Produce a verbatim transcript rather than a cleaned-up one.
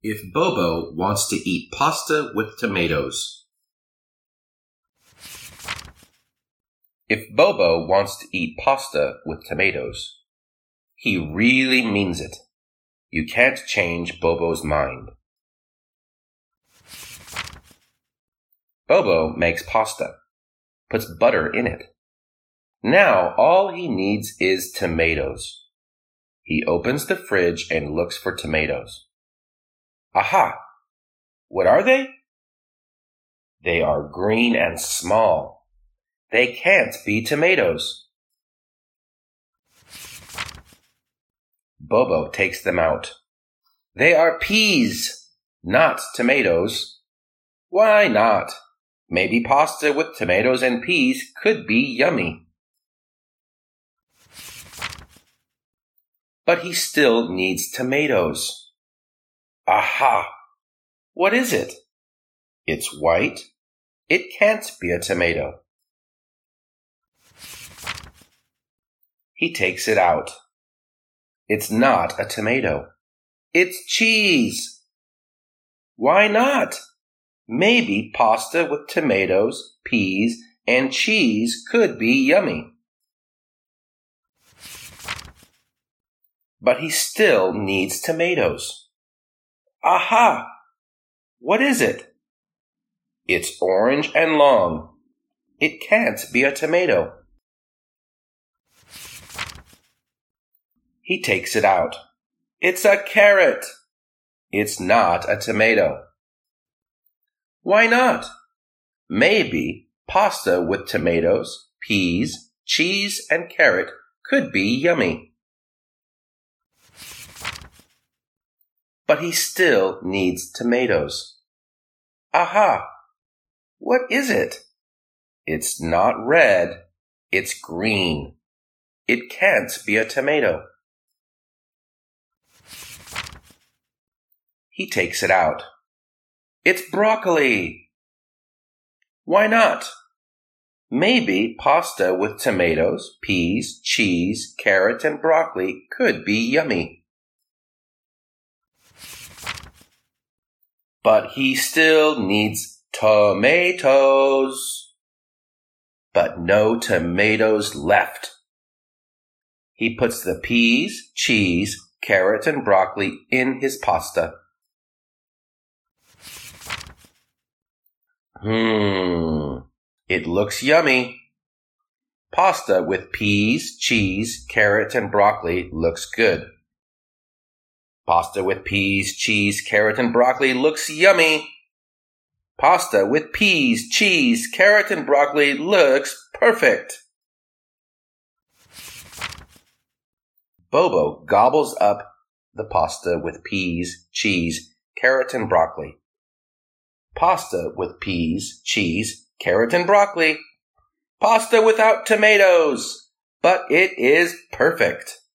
If Bobo wants to eat pasta with tomatoes. If Bobo wants to eat pasta with tomatoes, he really means it. You can't change Bobo's mind. Bobo makes pasta, puts butter in it. Now all he needs is tomatoes. He opens the fridge and looks for tomatoes. Aha! What are they? They are green and small. They can't be tomatoes. Bobo takes them out. They are peas, not tomatoes. Why not? Maybe pasta with tomatoes and peas could be yummy. But he still needs tomatoes. Aha! What is it? It's white. It can't be a tomato. He takes it out. It's not a tomato. It's cheese. Why not? Maybe pasta with tomatoes, peas, and cheese could be yummy. But he still needs tomatoes. Aha! What is it? It's orange and long. It can't be a tomato. He takes it out. It's a carrot. It's not a tomato. Why not? Maybe pasta with tomatoes, peas, cheese, and carrot could be yummy. But he still needs tomatoes. Aha! What is it? It's not red. It's green. It can't be a tomato. He takes it out. It's broccoli. Why not? Maybe pasta with tomatoes, peas, cheese, carrot, and broccoli could be yummy. But he still needs tomatoes. But no tomatoes left. He puts the peas, cheese, carrot, and broccoli in his pasta. Hmm, it looks yummy. Pasta with peas, cheese, carrot, and broccoli looks good. Pasta with peas, cheese, carrot, and broccoli looks yummy. Pasta with peas, cheese, carrot, and broccoli looks perfect. Bobo gobbles up the pasta with peas, cheese, carrot, and broccoli. Pasta with peas, cheese, carrot, and broccoli. Pasta without tomatoes, but it is perfect.